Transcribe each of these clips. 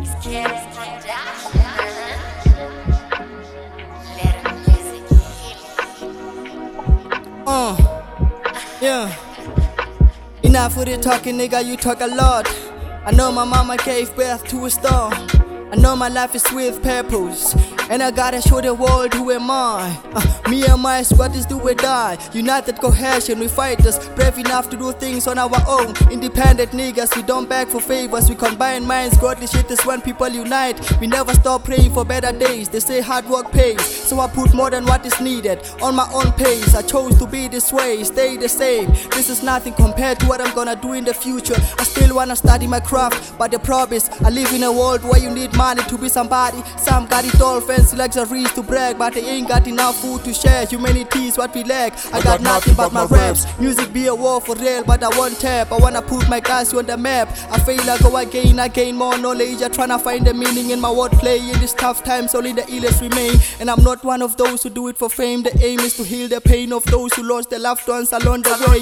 Yeah. Enough with the talking, nigga, you talk a lot. I know my mama gave birth to a star. I know my life is with purpose, and I gotta show the world who am I. Me and my squatters do or die. United cohesion, we fighters, brave enough to do things on our own. Independent niggas, we don't beg for favors. We combine minds, godly shit is when people unite. We never stop praying for better days. They say hard work pays, so I put more than what is needed on my own pace. I chose to be this way, stay the same. This is nothing compared to what I'm gonna do in the future. I still wanna study my craft, but the promise, I live in a world where you need money to be somebody. Some got it all, fancy luxuries to brag, but they ain't got enough food to share. Humanity is what we lack. I got nothing but my raps. Music be a war for real, but I won't tap. I wanna put my guys on the map. I fail, I go again, I gain more knowledge. I tryna find the meaning in my wordplay. In these tough times, only the illest remain. And I'm not one of those who do it for fame. The aim is to heal the pain of those who lost their loved ones along the way.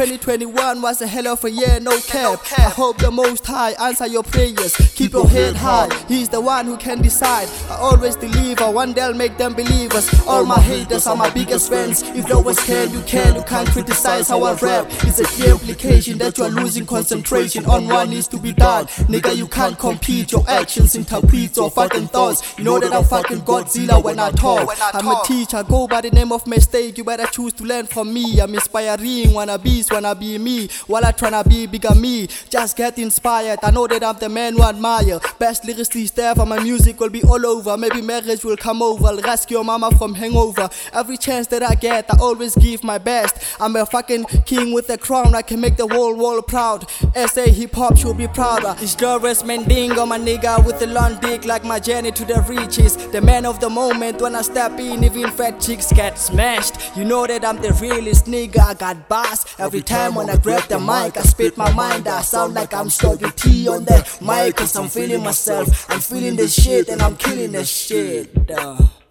2021 was a hell of a year, no cap. I hope the Most High answer your prayers. Keep your head high, He's the one who can decide. I always deliver, one day I'll make them believers. All my haters are my biggest friends. If no one's can, you can't criticize how I rap. It's a clear implication that you are losing concentration on what needs to be done. Nigga, you can't compete, your actions interpret your fucking thoughts. You know that I'm fucking Godzilla when I talk. I'm a teacher, go by the name of mistake. You better choose to learn from me. I'm inspiring, wanna be me, while I tryna be bigger me. Just get inspired, I know that I'm the man who admire. Best lyricist ever, my music will be all over. Maybe marriage will come over, I'll rescue your mama from hangover. Every chance that I get, I always give my best. I'm a fucking king with a crown, I can make the whole world proud. SA hip-hop should be prouder. It's Doris Mandingo, my nigga with a long dick, like my journey to the riches. The man of the moment, when I step in, even fat chicks get smashed. You know that I'm the realest nigga, I got bars. Every time when I grab the mic, I spit my mind. I sound like I'm stuck tea on the mic, cause I'm feeling myself. I'm feeling this shit and I'm killing this shit.